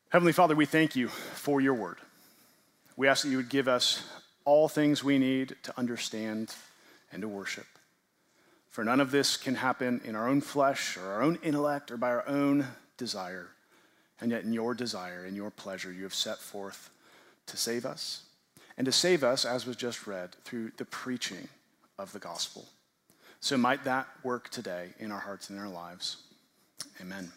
Heavenly Father, we thank you for your word. We ask that you would give us all things we need to understand and to worship. For none of this can happen in our own flesh or our own intellect or by our own desire. And yet in your desire, in your pleasure, you have set forth to save us. And to save us, as was just read, through the preaching of the gospel. So might that work today in our hearts and in our lives. Amen.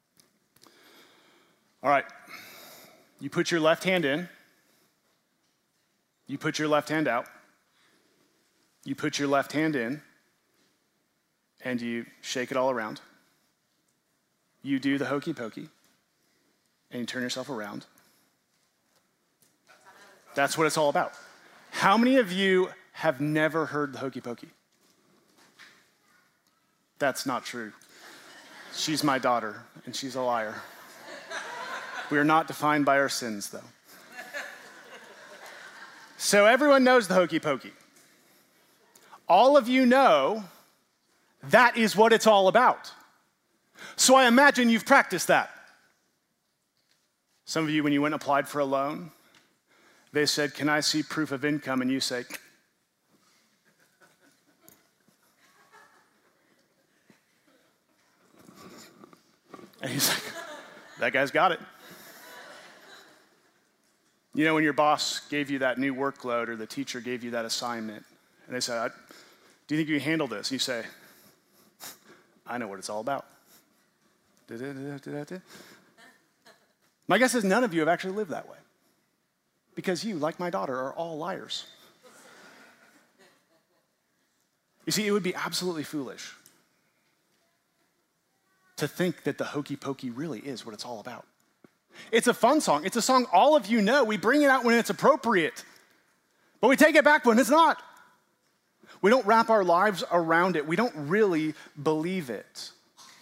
All right. You put your left hand in. You put your left hand out. You put your left hand in. And you shake it all around. You do the hokey pokey. And you turn yourself around. That's what it's all about. How many of you have never heard the hokey pokey? That's not true. She's my daughter, and she's a liar. We are not defined by our sins, though. So everyone knows the hokey pokey. All of you know that is what it's all about. So I imagine you've practiced that. Some of you, when you went and applied for a loan, they said, "Can I see proof of income?" And you say, and he's like, "That guy's got it." You know, when your boss gave you that new workload or the teacher gave you that assignment, and they said, "Do you think you can handle this?" And you say, "I know what it's all about." My guess is none of you have actually lived that way. Because you, like my daughter, are all liars. You see, it would be absolutely foolish to think that the hokey pokey really is what it's all about. It's a fun song. It's a song all of you know. We bring it out when it's appropriate, but we take it back when it's not. We don't wrap our lives around it. We don't really believe it.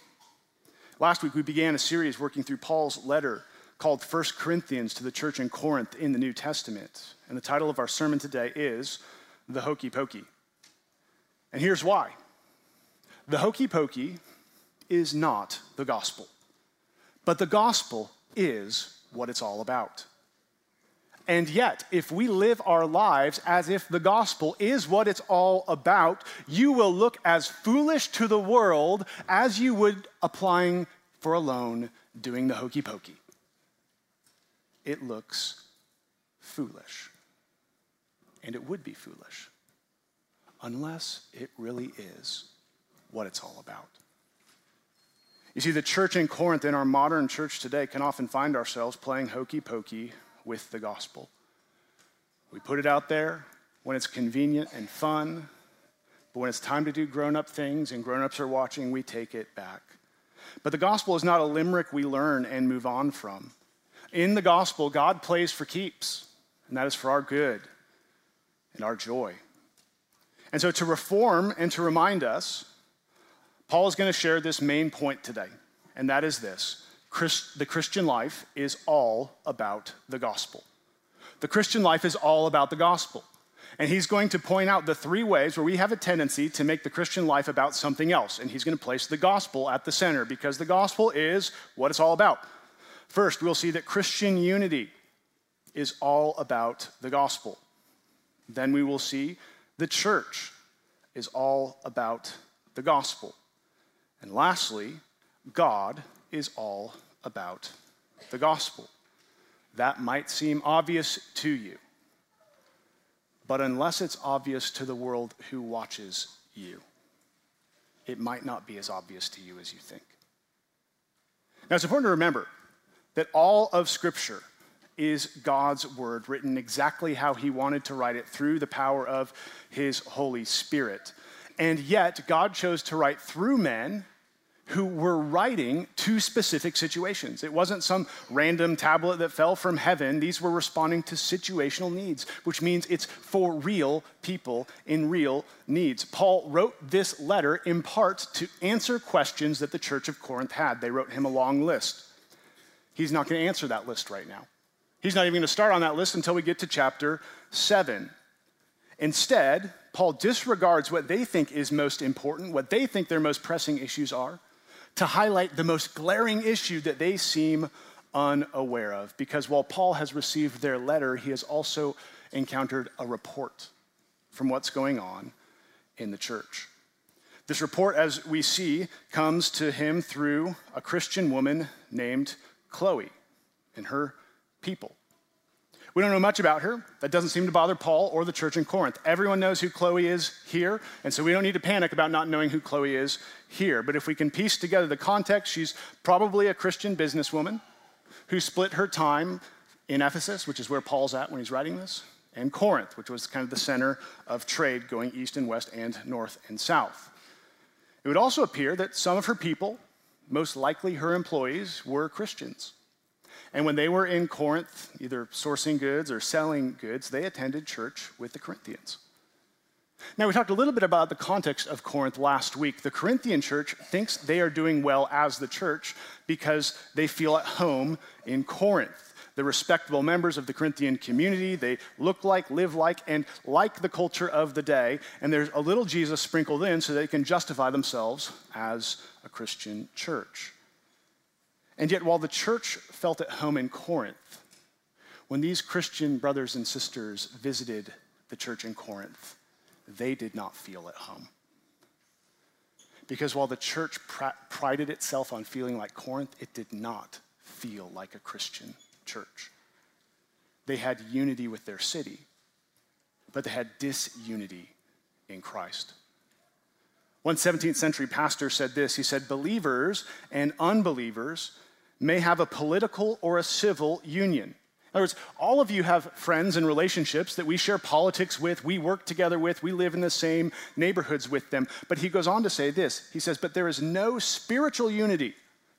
Last week, we began a series working through Paul's letter called 1 Corinthians to the church in Corinth in the New Testament. And the title of our sermon today is The Hokey Pokey. And here's why. The hokey pokey is not the gospel, but the gospel is what it's all about. And yet, if we live our lives as if the gospel is what it's all about, you will look as foolish to the world as you would applying for a loan doing the hokey pokey. It looks foolish. And it would be foolish unless it really is what it's all about. You see, the church in Corinth in our modern church today can often find ourselves playing hokey pokey with the gospel. We put it out there when it's convenient and fun, but when it's time to do grown-up things and grown-ups are watching, we take it back. But the gospel is not a limerick we learn and move on from. In the gospel, God plays for keeps, and that is for our good and our joy. And so to reform and to remind us, Paul is going to share this main point today, and that is this. The Christian life is all about the gospel. The Christian life is all about the gospel. And he's going to point out the three ways where we have a tendency to make the Christian life about something else. And he's going to place the gospel at the center because the gospel is what it's all about. First, we'll see that Christian unity is all about the gospel. Then we will see the church is all about the gospel. And lastly, God is all about the gospel. That might seem obvious to you, but unless it's obvious to the world who watches you, it might not be as obvious to you as you think. Now, it's important to remember that all of Scripture is God's word, written exactly how he wanted to write it through the power of his Holy Spirit. And yet, God chose to write through men who were writing to specific situations. It wasn't some random tablet that fell from heaven. These were responding to situational needs, which means it's for real people in real needs. Paul wrote this letter in part to answer questions that the church of Corinth had. They wrote him a long list. He's not going to answer that list right now. He's not even going to start on that list until we get to chapter 7. Instead, Paul disregards what they think is most important, what they think their most pressing issues are, to highlight the most glaring issue that they seem unaware of, because while Paul has received their letter, he has also encountered a report from what's going on in the church. This report, as we see, comes to him through a Christian woman named Chloe and her people. We don't know much about her. That doesn't seem to bother Paul or the church in Corinth. Everyone knows who Chloe is here, and so we don't need to panic about not knowing who Chloe is here. But if we can piece together the context, she's probably a Christian businesswoman who split her time in Ephesus, which is where Paul's at when he's writing this, and Corinth, which was kind of the center of trade going east and west and north and south. It would also appear that some of her people, most likely her employees, were Christians. And when they were in Corinth, either sourcing goods or selling goods, they attended church with the Corinthians. Now, we talked a little bit about the context of Corinth last week. The Corinthian church thinks they are doing well as the church because they feel at home in Corinth. The respectable members of the Corinthian community, they look like, live like, and like the culture of the day, and there's a little Jesus sprinkled in so they can justify themselves as a Christian church. And yet, while the church felt at home in Corinth, when these Christian brothers and sisters visited the church in Corinth, they did not feel at home. Because while the church prided itself on feeling like Corinth, it did not feel like a Christian church. They had unity with their city, but they had disunity in Christ. One 17th century pastor said this. He said, "Believers and unbelievers may have a political or a civil union." In other words, all of you have friends and relationships that we share politics with, we work together with, we live in the same neighborhoods with them. But he goes on to say this. He says, "But there is no spiritual unity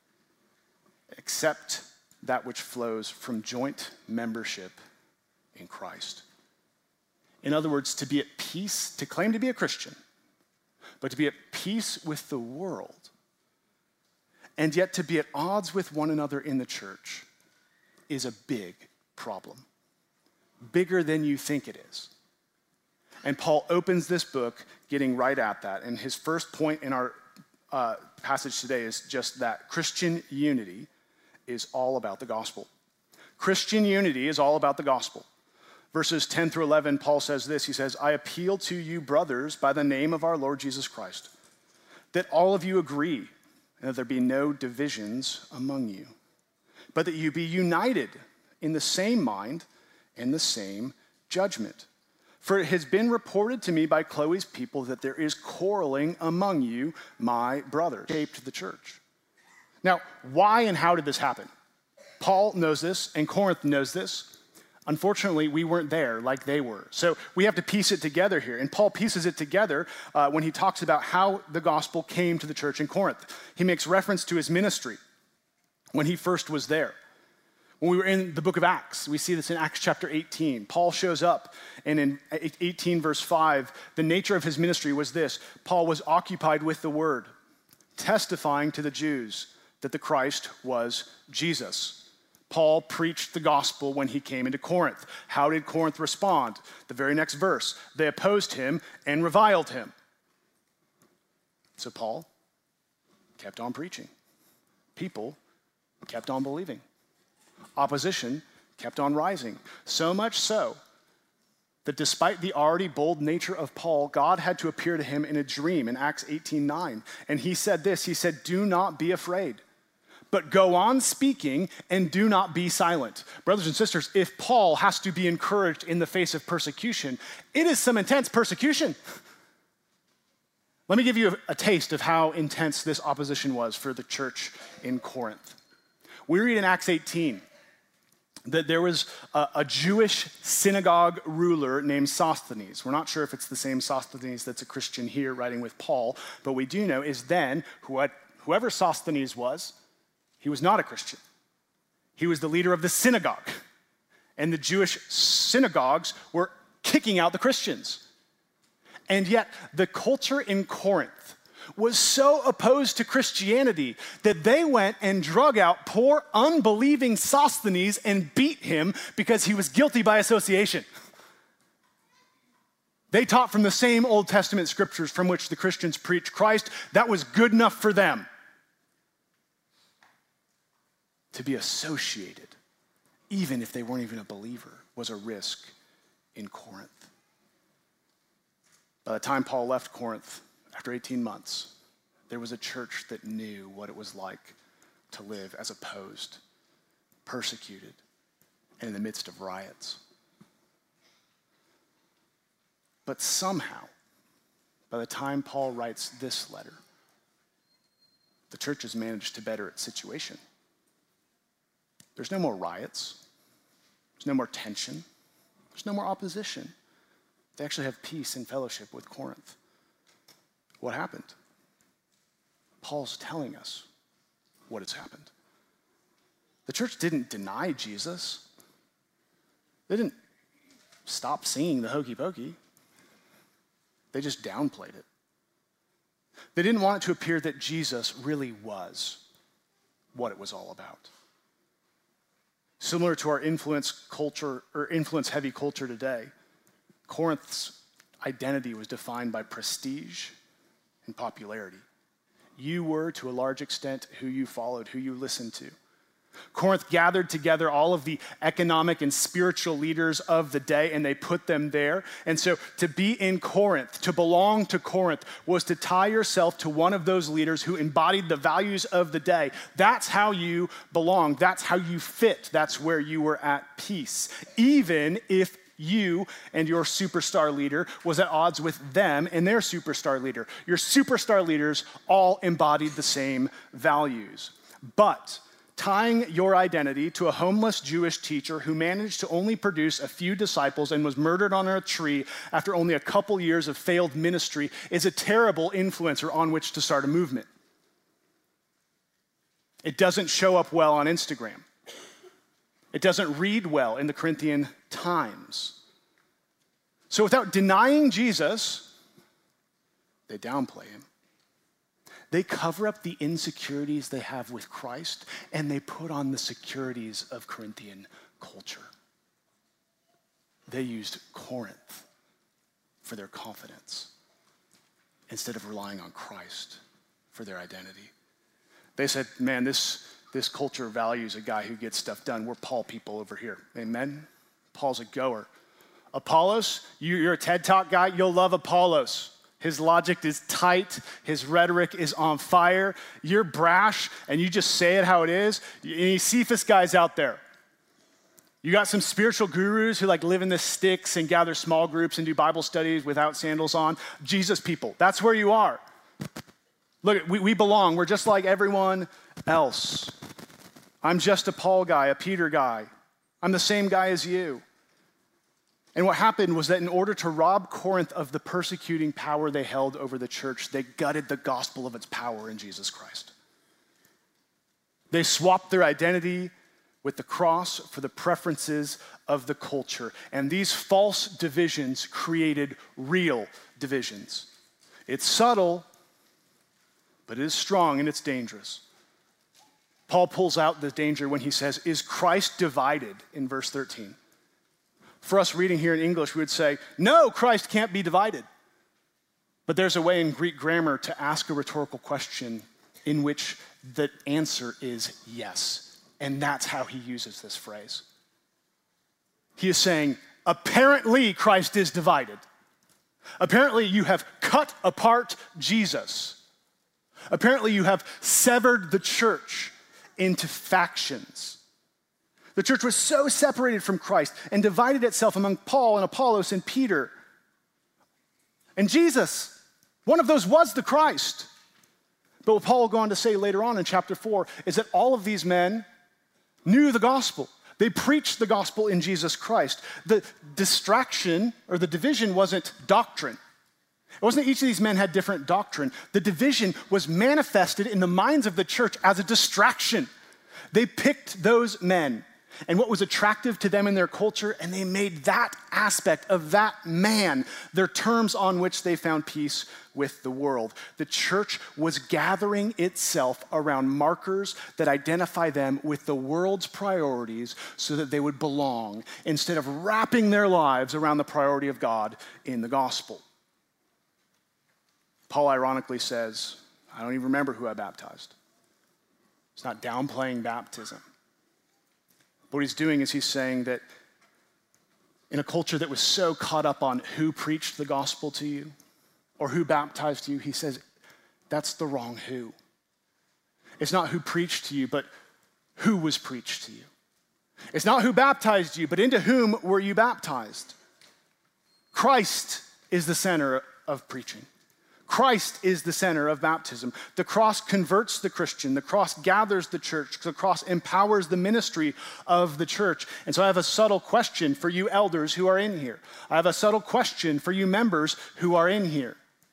except that which flows from joint membership in Christ." In other words, to be at peace, to claim to be a Christian, but to be at peace with the world, and yet to be at odds with one another in the church is a big problem. Bigger than you think it is. And Paul opens this book getting right at that. And his first point in our passage today is just that Christian unity is all about the gospel. Christian unity is all about the gospel. Verses 10 through 11, Paul says this. He says, "I appeal to you, brothers, by the name of our Lord Jesus Christ, that all of you agree and that there be no divisions among you, but that you be united in the same mind and the same judgment. For it has been reported to me by Chloe's people that there is quarreling among you, my brothers." Shaped the church. Now, why and how did this happen? Paul knows this, and Corinth knows this. Unfortunately, we weren't there like they were. So we have to piece it together here. And Paul pieces it together when he talks about how the gospel came to the church in Corinth. He makes reference to his ministry when he first was there. When we were in the book of Acts, we see this in Acts chapter 18. Paul shows up, and in 18 verse 5, the nature of his ministry was this. Paul was occupied with the word, testifying to the Jews that the Christ was Jesus. Paul preached the gospel when he came into Corinth. How did Corinth respond? The very next verse, they opposed him and reviled him. So Paul kept on preaching. People kept on believing. Opposition kept on rising. So much so that despite the already bold nature of Paul, God had to appear to him in a dream in Acts 18:9. And he said this, he said, "Do not be afraid, but go on speaking and do not be silent." Brothers and sisters, if Paul has to be encouraged in the face of persecution, it is some intense persecution. Let me give you a taste of how intense this opposition was for the church in Corinth. We read in Acts 18 that there was a Jewish synagogue ruler named Sosthenes. We're not sure if it's the same Sosthenes that's a Christian here writing with Paul, but we do know is then whoever Sosthenes was, he was not a Christian. He was the leader of the synagogue. And the Jewish synagogues were kicking out the Christians. And yet, the culture in Corinth was so opposed to Christianity that they went and drug out poor, unbelieving Sosthenes and beat him because he was guilty by association. They taught from the same Old Testament scriptures from which the Christians preached Christ. That was good enough for them. to be associated, even if they weren't even a believer, was a risk in Corinth. By the time Paul left Corinth, after 18 months, there was a church that knew what it was like to live as opposed, persecuted, and in the midst of riots. But somehow, by the time Paul writes this letter, the church has managed to better its situation. There's no more riots. There's no more tension. There's no more opposition. They actually have peace and fellowship with Corinth. What happened? Paul's telling us what has happened. The church didn't deny Jesus. They didn't stop singing the Hokey Pokey. They just downplayed it. They didn't want it to appear that Jesus really was what it was all about. Similar to our influence culture or influence-heavy culture today, Corinth's identity was defined by prestige and popularity. You were, to a large extent, who you followed, who you listened to. Corinth gathered together all of the economic and spiritual leaders of the day, and they put them there. And so to be in Corinth, to belong to Corinth, was to tie yourself to one of those leaders who embodied the values of the day. That's how you belong. That's how you fit. That's where you were at peace. Even if you and your superstar leader was at odds with them and their superstar leader. Your superstar leaders all embodied the same values. But tying your identity to a homeless Jewish teacher who managed to only produce a few disciples and was murdered on a tree after only a couple years of failed ministry is a terrible influencer on which to start a movement. It doesn't show up well on Instagram. It doesn't read well in the Corinthian Times. So without denying Jesus, they downplay him. They cover up the insecurities they have with Christ, and they put on the securities of Corinthian culture. They used Corinth for their confidence instead of relying on Christ for their identity. They said, man, this culture values a guy who gets stuff done. We're Paul people over here. Amen? Paul's a goer. Apollos, you're a TED Talk guy. You'll love Apollos. His logic is tight. His rhetoric is on fire. You're brash, and you just say it how it is. Any Cephas guys out there? You got some spiritual gurus who like live in the sticks and gather small groups and do Bible studies without sandals on. Jesus people, that's where you are. Look, we belong. We're just like everyone else. I'm just a Paul guy, a Peter guy. I'm the same guy as you. And what happened was that in order to rob Corinth of the persecuting power they held over the church, they gutted the gospel of its power in Jesus Christ. They swapped their identity with the cross for the preferences of the culture. And these false divisions created real divisions. It's subtle, but it is strong and it's dangerous. Paul pulls out the danger when he says, is Christ divided in verse 13? For us reading here in English, we would say, no, Christ can't be divided. But there's a way in Greek grammar to ask a rhetorical question in which the answer is yes. And that's how he uses this phrase. He is saying, apparently Christ is divided. Apparently you have cut apart Jesus. Apparently you have severed the church into factions. The church was so separated from Christ and divided itself among Paul and Apollos and Peter. And Jesus, one of those was the Christ. But what Paul will go on to say later on in chapter 4 is that all of these men knew the gospel. They preached the gospel in Jesus Christ. The distraction or the division wasn't doctrine. It wasn't that each of these men had different doctrine. The division was manifested in the minds of the church as a distraction. They picked those men and what was attractive to them in their culture, and they made that aspect of that man their terms on which they found peace with the world. The church was gathering itself around markers that identify them with the world's priorities so that they would belong instead of wrapping their lives around the priority of God in the gospel. Paul ironically says, I don't even remember who I baptized. It's not downplaying baptism. What he's doing is he's saying that in a culture that was so caught up on who preached the gospel to you or who baptized you, he says, that's the wrong who. It's not who preached to you, but who was preached to you. It's not who baptized you, but into whom were you baptized? Christ is the center of preaching. Christ is the center of baptism. The cross converts the Christian. The cross gathers the church. The cross empowers the ministry of the church. And so I have a subtle question for you elders who are in here. I have a subtle question for you members who are in here.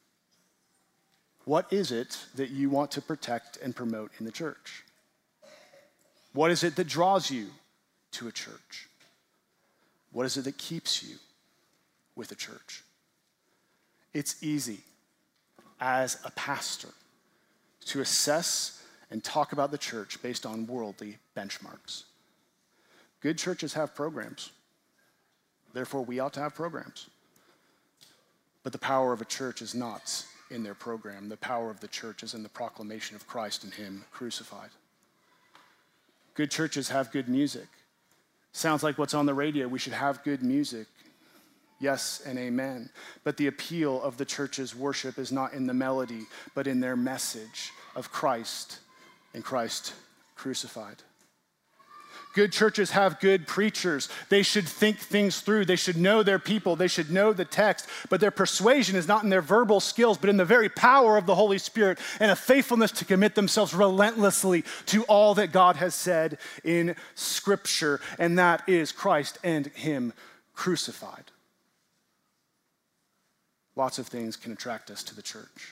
What is it that you want to protect and promote in the church? What is it that draws you to a church? What is it that keeps you with a church? It's easy as a pastor to assess and talk about the church based on worldly benchmarks. Good churches have programs. Therefore, we ought to have programs. But the power of a church is not in their program. The power of the church is in the proclamation of Christ and Him crucified. Good churches have good music. Sounds like what's on the radio. We should have good music. Yes and amen. But the appeal of the church's worship is not in the melody, but in their message of Christ and Christ crucified. Good churches have good preachers. They should think things through. They should know their people. They should know the text. But their persuasion is not in their verbal skills, but in the very power of the Holy Spirit and a faithfulness to commit themselves relentlessly to all that God has said in Scripture. And that is Christ and Him crucified. Lots of things can attract us to the church.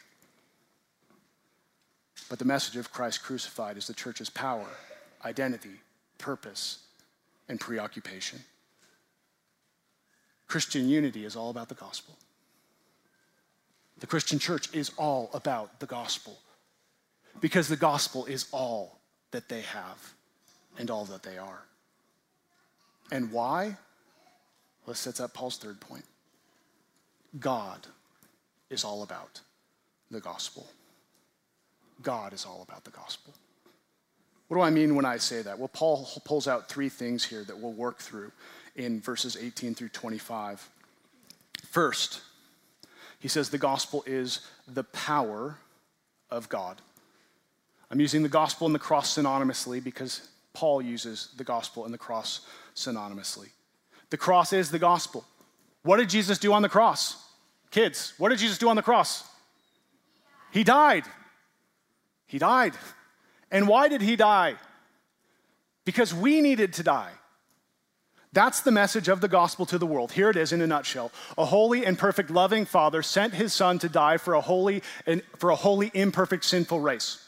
But the message of Christ crucified is the church's power, identity, purpose, and preoccupation. Christian unity is all about the gospel. The Christian church is all about the gospel because the gospel is all that they have and all that they are. And why? Well, this sets up Paul's third point. God is all about the gospel. God is all about the gospel. What do I mean when I say that? Well, Paul pulls out three things here that we'll work through in verses 18 through 25. First, he says the gospel is the power of God. I'm using the gospel and the cross synonymously because Paul uses the gospel and the cross synonymously. The cross is the gospel. What did Jesus do on the cross? Kids, what did Jesus do on the cross? He died. He died. And why did he die? Because we needed to die. That's the message of the gospel to the world. Here it is in a nutshell. A holy and perfect loving Father sent his Son to die for a holy, imperfect, sinful race.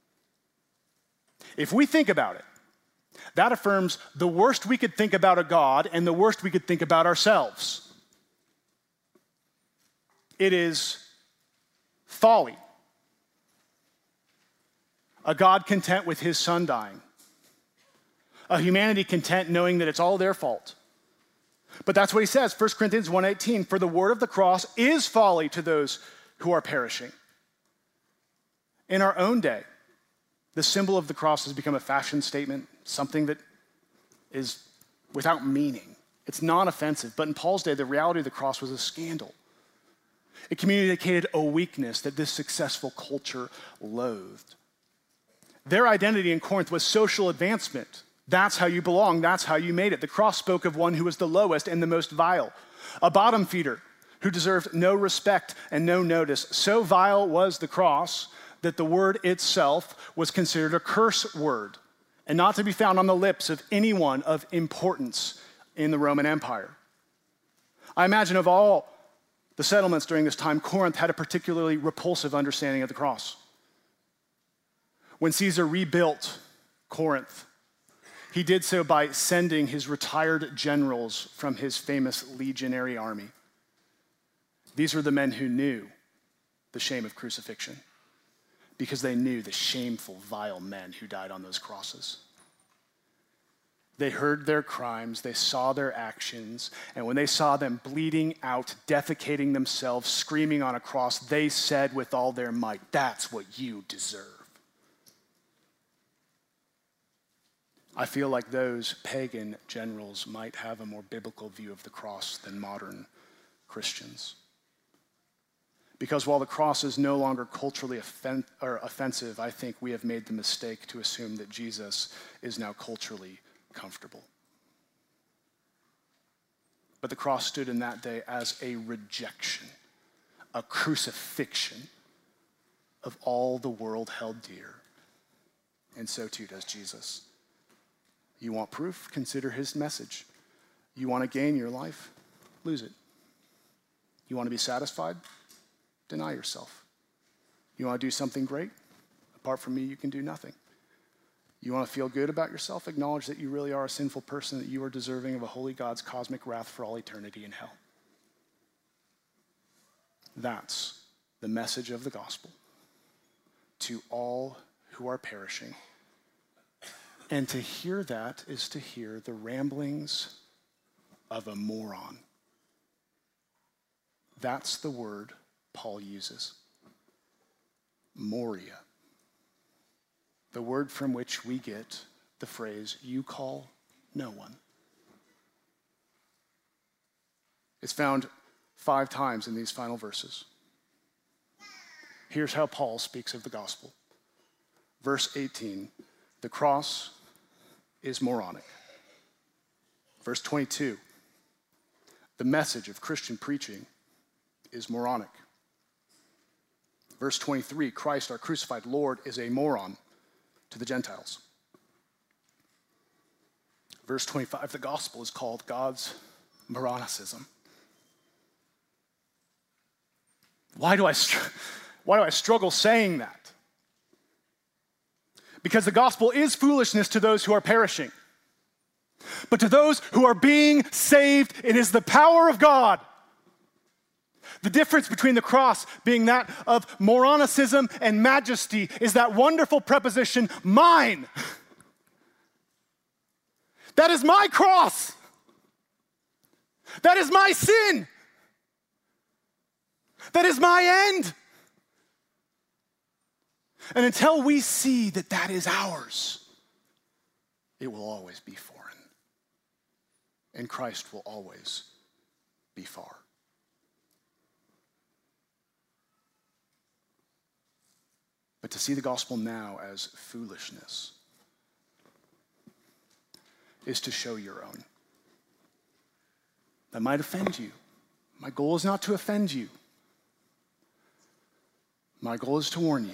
If we think about it, that affirms the worst we could think about a God and the worst we could think about ourselves. It is folly. A God content with his Son dying. A humanity content knowing that it's all their fault. But that's what he says, 1 Corinthians 1:18, for the word of the cross is folly to those who are perishing. In our own day, the symbol of the cross has become a fashion statement, something that is without meaning. It's non-offensive, but in Paul's day, the reality of the cross was a scandal. It communicated a weakness that this successful culture loathed. Their identity in Corinth was social advancement. That's how you belong. That's how you made it. The cross spoke of one who was the lowest and the most vile, a bottom feeder who deserved no respect and no notice. So vile was the cross that the word itself was considered a curse word and not to be found on the lips of anyone of importance in the Roman Empire. I imagine of all the settlements during this time, Corinth had a particularly repulsive understanding of the cross. When Caesar rebuilt Corinth, he did so by sending his retired generals from his famous legionary army. These were the men who knew the shame of crucifixion because they knew the shameful, vile men who died on those crosses. They heard their crimes, they saw their actions, and when they saw them bleeding out, defecating themselves, screaming on a cross, they said with all their might, "That's what you deserve." I feel like those pagan generals might have a more biblical view of the cross than modern Christians. Because while the cross is no longer culturally offensive, I think we have made the mistake to assume that Jesus is now culturally comfortable. But the cross stood in that day as a rejection, a crucifixion of all the world held dear. And so too does Jesus. You want proof? Consider his message. You want to gain your life? Lose it. You want to be satisfied? Deny yourself. You want to do something great? Apart from me, you can do nothing. You want to feel good about yourself? Acknowledge that you really are a sinful person, that you are deserving of a holy God's cosmic wrath for all eternity in hell. That's the message of the gospel to all who are perishing. And to hear that is to hear the ramblings of a moron. That's the word Paul uses. Moria. The word from which we get the phrase, you call no one. It's found 5 times in these final verses. Here's how Paul speaks of the gospel. Verse 18, the cross is moronic. Verse 22, the message of Christian preaching is moronic. Verse 23, Christ, our crucified Lord, is a moron to the Gentiles. Verse 25, the gospel is called God's moronicism. Why do I struggle saying that? Because the gospel is foolishness to those who are perishing. But to those who are being saved, it is the power of God. The difference between the cross being that of moronicism and majesty is that wonderful preposition, mine. That is my cross. That is my sin. That is my end. And until we see that that is ours, it will always be foreign. And Christ will always be far. But to see the gospel now as foolishness is to show your own. That might offend you. My goal is not to offend you. My goal is to warn you.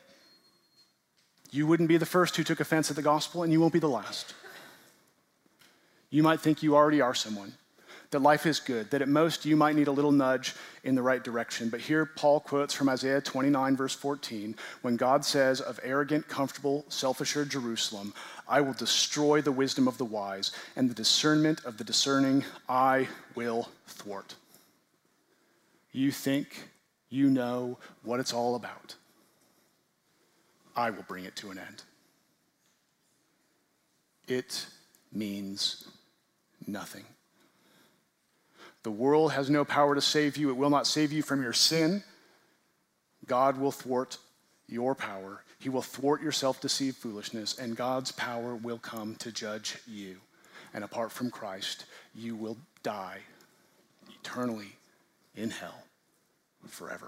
You wouldn't be the first who took offense at the gospel, and you won't be the last. You might think you already are someone, that life is good, that at most you might need a little nudge in the right direction. But here Paul quotes from Isaiah 29, verse 14, when God says of arrogant, comfortable, self-assured Jerusalem, I will destroy the wisdom of the wise, and the discernment of the discerning I will thwart. You think you know what it's all about. I will bring it to an end. It means nothing. The world has no power to save you. It will not save you from your sin. God will thwart your power. He will thwart your self-deceived foolishness, and God's power will come to judge you. And apart from Christ, you will die eternally in hell forever.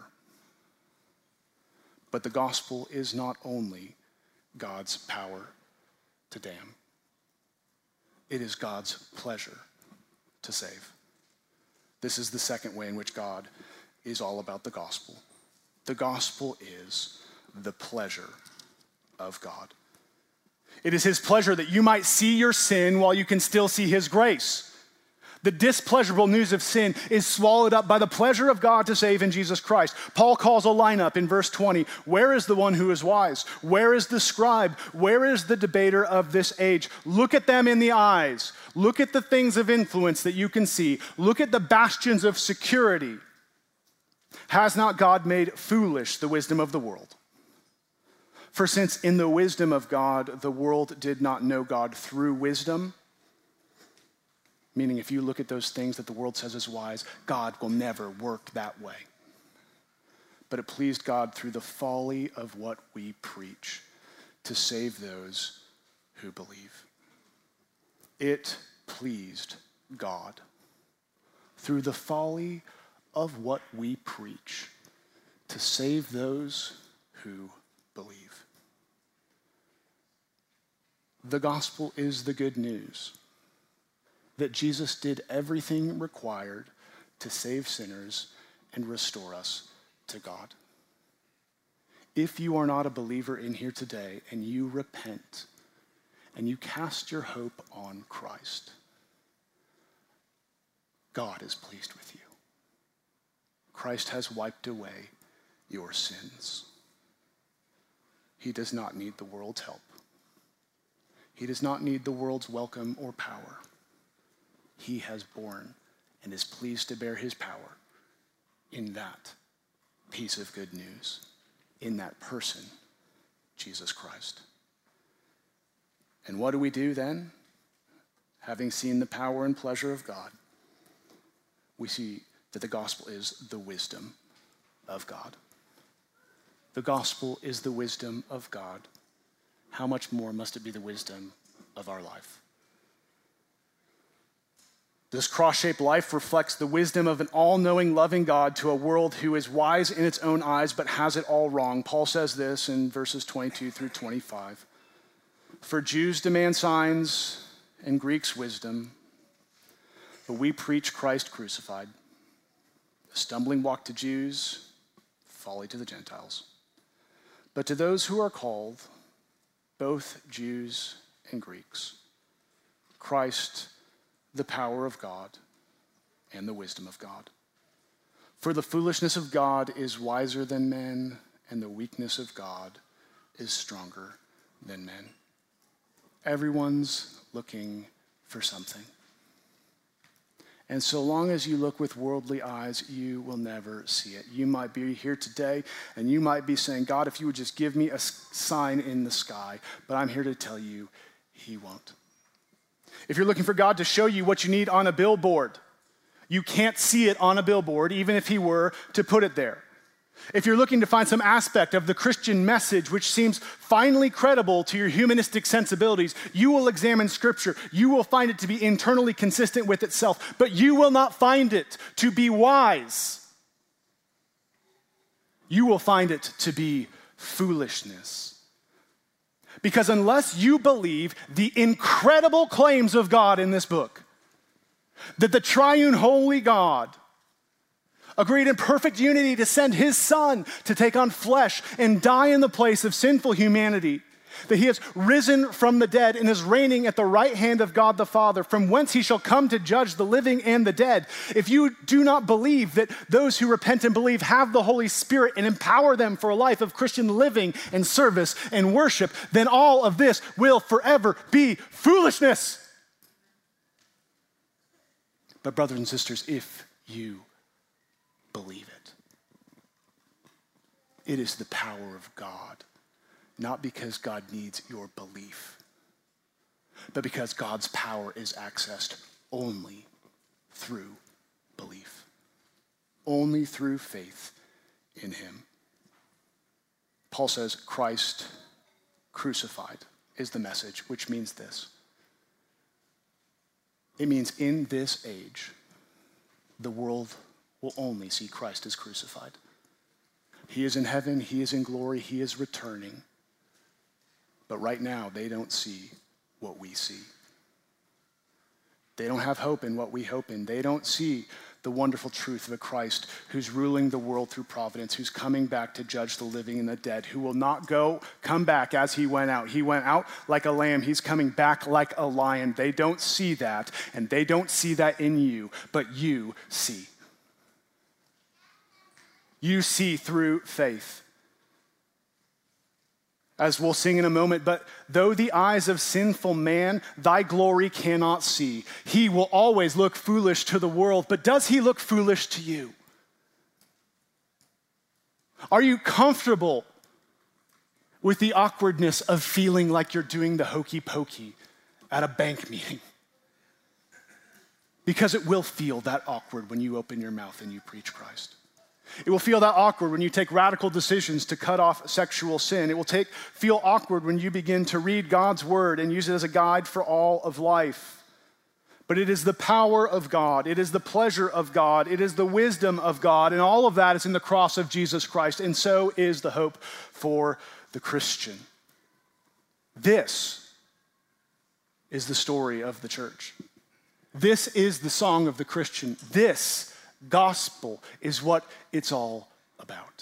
But the gospel is not only God's power to damn. It is God's pleasure to save. This is the second way in which God is all about the gospel. The gospel is the pleasure of God. It is his pleasure that you might see your sin while you can still see his grace. The displeasurable news of sin is swallowed up by the pleasure of God to save in Jesus Christ. Paul calls a lineup in verse 20. Where is the one who is wise? Where is the scribe? Where is the debater of this age? Look at them in the eyes. Look at the things of influence that you can see. Look at the bastions of security. Has not God made foolish the wisdom of the world? For since in the wisdom of God, the world did not know God through wisdom, meaning if you look at those things that the world says is wise, God will never work that way. But it pleased God through the folly of what we preach to save those who believe. It pleased God through the folly of what we preach to save those who believe. The gospel is the good news that Jesus did everything required to save sinners and restore us to God. If you are not a believer in here today and you repent and you cast your hope on Christ, God is pleased with you. Christ has wiped away your sins. He does not need the world's help. He does not need the world's welcome or power. He has borne and is pleased to bear his power in that piece of good news, in that person, Jesus Christ. And what do we do then? Having seen the power and pleasure of God, we see that the gospel is the wisdom of God. The gospel is the wisdom of God. How much more must it be the wisdom of our life? This cross-shaped life reflects the wisdom of an all-knowing, loving God to a world who is wise in its own eyes but has it all wrong. Paul says this in verses 22 through 25. For Jews demand signs and Greeks wisdom, but we preach Christ crucified, a stumbling block to Jews, folly to the Gentiles. But to those who are called, both Jews and Greeks, Christ, the power of God and the wisdom of God. For the foolishness of God is wiser than men, and the weakness of God is stronger than men. Everyone's looking for something. And so long as you look with worldly eyes, you will never see it. You might be here today and you might be saying, God, if you would just give me a sign in the sky, but I'm here to tell you, he won't. If you're looking for God to show you what you need on a billboard, you can't see it on a billboard, even if he were to put it there. If you're looking to find some aspect of the Christian message which seems finally credible to your humanistic sensibilities, you will examine Scripture. You will find it to be internally consistent with itself, but you will not find it to be wise. You will find it to be foolishness. Because unless you believe the incredible claims of God in this book, that the triune holy God agreed in perfect unity to send his Son to take on flesh and die in the place of sinful humanity, that he has risen from the dead and is reigning at the right hand of God the Father, from whence he shall come to judge the living and the dead. If you do not believe that those who repent and believe have the Holy Spirit and empower them for a life of Christian living and service and worship, then all of this will forever be foolishness. But brothers and sisters, if you believe it, it is the power of God, not because God needs your belief, but because God's power is accessed only through belief, only through faith in him. Paul says Christ crucified is the message, which means this. It means in this age, the world will only see Christ as crucified. He is in heaven, he is in glory, he is returning. But right now, they don't see what we see. They don't have hope in what we hope in. They don't see the wonderful truth of a Christ who's ruling the world through providence, who's coming back to judge the living and the dead, who will not come back as he went out. He went out like a lamb. He's coming back like a lion. They don't see that, and they don't see that in you, but you see. You see through faith. As we'll sing in a moment, but though the eyes of sinful man thy glory cannot see, he will always look foolish to the world, but does he look foolish to you? Are you comfortable with the awkwardness of feeling like you're doing the hokey pokey at a bank meeting? Because it will feel that awkward when you open your mouth and you preach Christ. It will feel that awkward when you take radical decisions to cut off sexual sin. It will feel awkward when you begin to read God's word and use it as a guide for all of life. but it is the power of God. It is the pleasure of God. It is the wisdom of God. And all of that is in the cross of Jesus Christ. And so is the hope for the Christian. This is the story of the church. This is the song of the Christian. This gospel is what it's all about.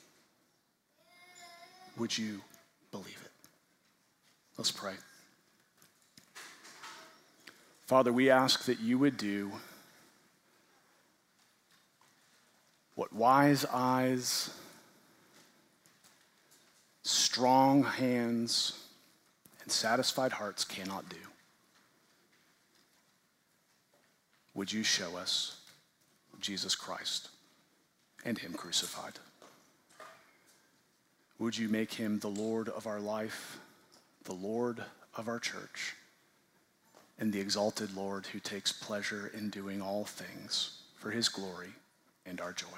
Would you believe it? Let's pray. Father, we ask that you would do what wise eyes, strong hands, and satisfied hearts cannot do. Would you show us Jesus Christ and him crucified? Would you make him the Lord of our life, the Lord of our church, and the exalted Lord who takes pleasure in doing all things for his glory and our joy?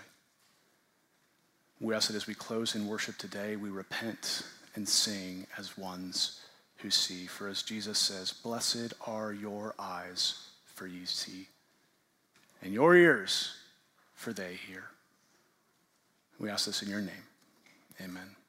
We ask that as we close in worship today, we repent and sing as ones who see. For as Jesus says, blessed are your eyes, for ye see, and your ears, for they hear. We ask this in your name. Amen.